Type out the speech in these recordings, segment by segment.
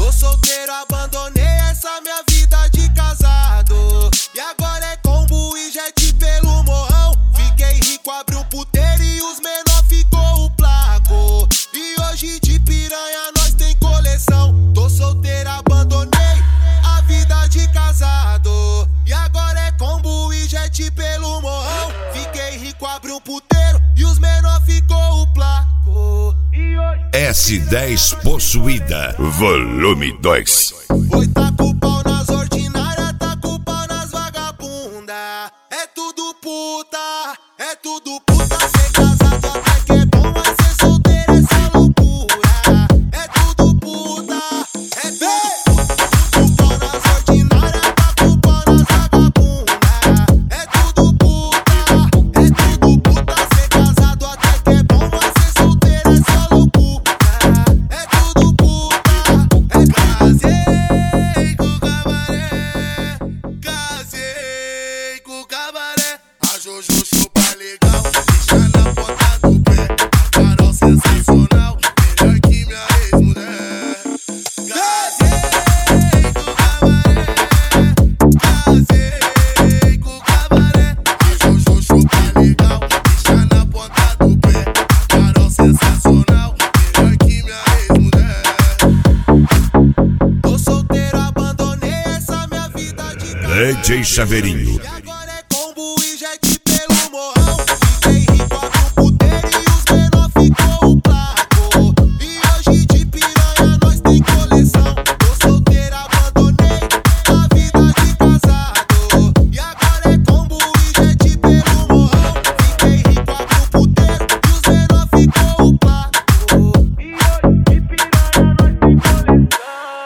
Tô solteiro, abandonei essa minha vida de casado. E agora é combo e jet pelo morrão. Fiquei rico, abri um puteiro e os menor ficou o placo. E hoje de piranha nós tem coleção. Tô solteiro, abandonei a vida de casado. E agora é combo e jet pelo morrão. Fiquei rico, abri um puteiro e os menor ficou o placo. S10 Possuída, volume 2. Oi, tá com o pau nas ordinárias, tá com o pau nas vagabunda. É tudo puta, é tudo puta. Ser casado até que é bom, mas ser solteiro essa loucura. É tudo puta, é tudo pau nas ordinárias, tá com o pau nas vagabunda. É tudo puta, é tudo puta. Ser casado até que é bom, mas ser solteiro essa loucura. É tudo puta, casei com o cabaré, casei com o cabaré. A Jojo chupa legal, deixa na ponta do pé. A Carol sensacional, melhor que minha ex-mulher. Casei com o cabaré, casei com o cabaré. A Jojo chupa legal, deixa na ponta do pé. A Carol sensacional, melhor que minha ex-mulher. Tô solteiro, abandonei essa minha vida de casado. DJ Chaveirinho. E agora é combo e jet pelo morrão. Fiquei rico, abri um puteiro e os menor ficou o placo. E hoje de piranha nós tem coleção. Tô solteiro, abandonei a vida de casado. E agora é combo e jet pelo morrão. Fiquei rico, abri um puteiro e os menor ficou o placo. E hoje de piranha nós tem coleção.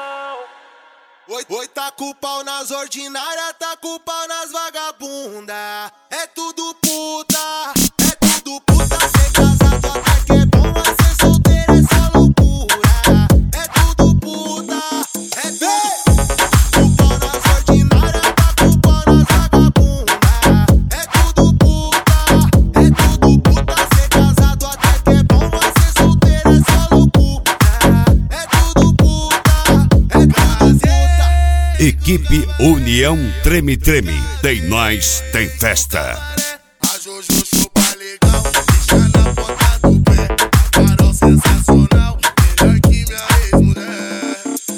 Oi, tá com o pau nas ordinárias, tá com o pau nas vagabunda. É tudo puta, é tudo puta. Ser casado até que é bom, mas ser solteiro essa loucura. É tudo puta, é tudo pau nas ordinárias, tá com o pau nas vagabunda. É tudo puta, é tudo puta. Ser casado até que é bom, mas ser solteiro essa loucura. É tudo puta, é casei. Equipe União Treme Treme. Tem nós, tem festa. A Jojo chupa legal, deixa na ponta do pé. A Carol sensacional, melhor que minha ex-mulher.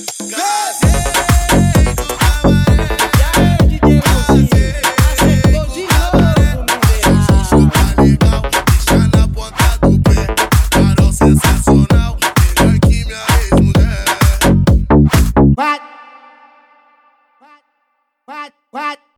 Casei com o cabaré, casei com o cabaré. A Jojo chupa legal, deixa na ponta do pé. A Carol sensacional, melhor que minha ex-mulher. What?